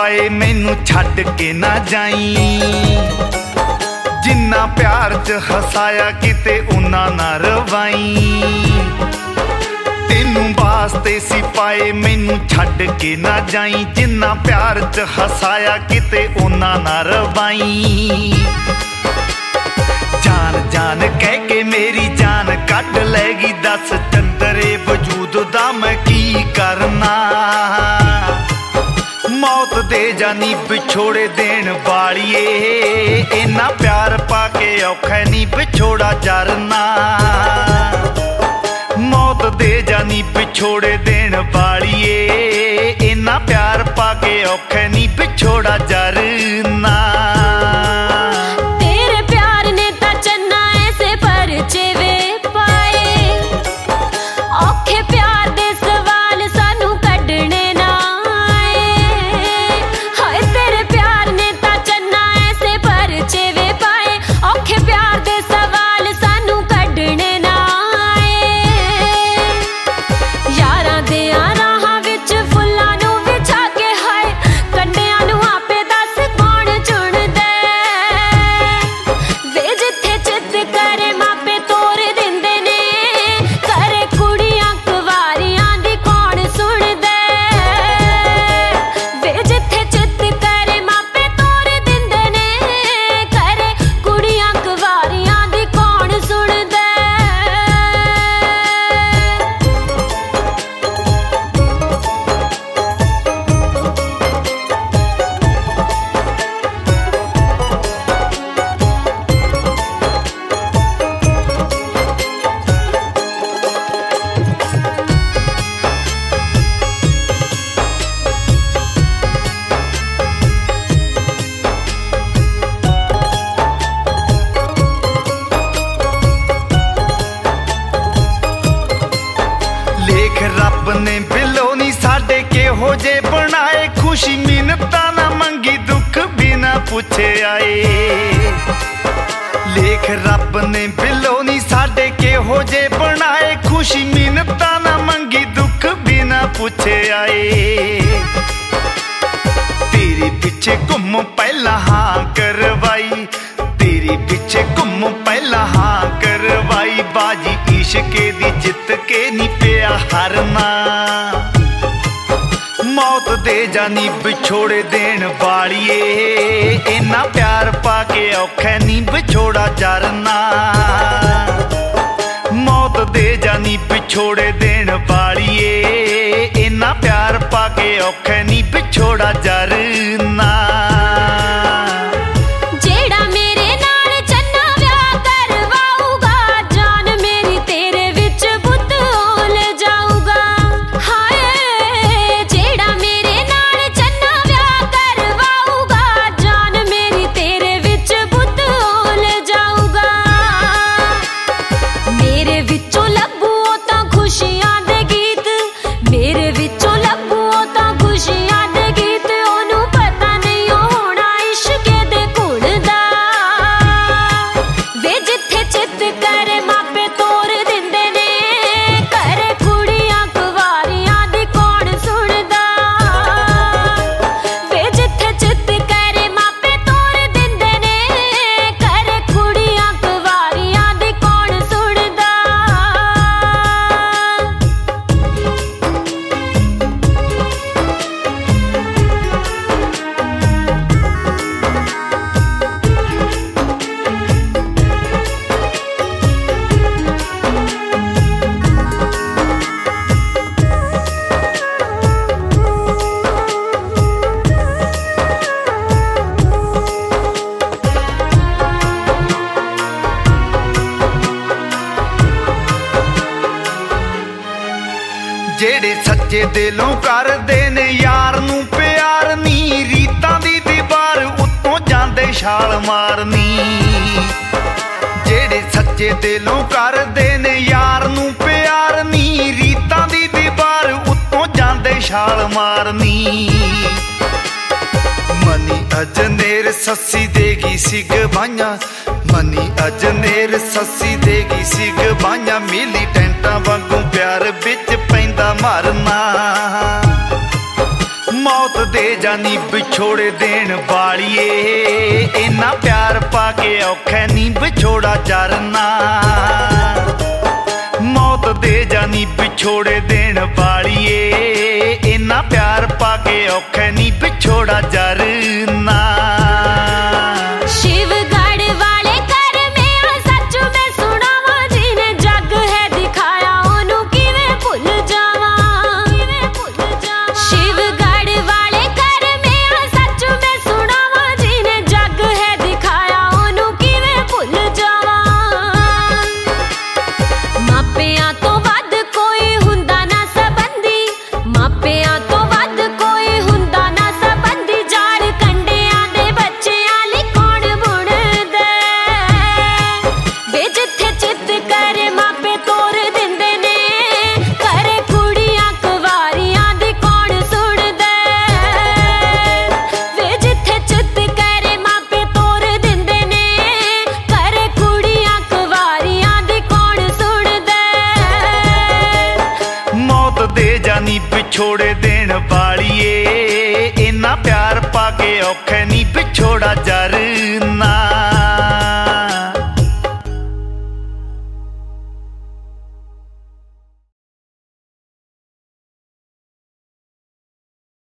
पाए मैनू छड्ड के ना जाई। जिन्ना प्यार च हसाया किते उन्ना ना रवाई। तेनू वास्ते सी पाए मैनू छड्ड के ना जाई। जिन्ना प्यार च हसाया किते उन्ना ना रवाई। जान जान कह के मेरी जान कट लैगी। दस चंदरे वजूद दा मैं की करना। मौत दे जानी विछोड़े देन वालिए। इन्ना प्यार पाके औखा नी विछोड़ा जरना। मौत दे जानी विछोड़े देन वालिए। इन्ना प्यार पाके औखा नी विछोड़ा जरना। रब ने बिलो नी साडे किहो जे बनाए। खुशी मिन्नता ना मंगी दुख बिना पुछे आए। लेख रब ने बिलो नी साडे किहो जे बनाए। खुशी मिन्नता ना मंगी दुख बिना पुछे आए। तेरे पिछे घुम पहला हाँ करवाई। तेरे पिछे घुम पहला हाँ करवाई। बाजी इश्के दी जित के नी पिया हारना। मौत दे जानी विछोड़े देन वालिए। इन्ना प्यार पाके औखा नी विछोड़ा जरना। मौत दे जानी विछोड़े देन वालिए। इन्ना प्यार पाके औखा नी विछोड़ा जरना। जेड़े सच्चे दिलों करदे ने यार नू प्यार नी। रीतां दी दीवार उत्तों जांदे छाल मारनी। जेड़े सच्चे दिलों करदे ने यार नू प्यार नी। रीतां दी दीवार उत्तों जांदे छाल मारनी। मनी अजनेर सस्सी देगी सिग बाइयां। मनी अजनेर सस्सी देगी सिग बाइयां। मिली टेंटां वांगू प्यार बिच पैंदा मारना। मौत मौत दे जानी विछोड़े देन वालिए इन्ना प्यार पाके औखा नी विछोड़ा जरना मौत दे जानी विछोड़े देन वालिए इन्ना प्यार पाके औखा नी विछोड़ा जरना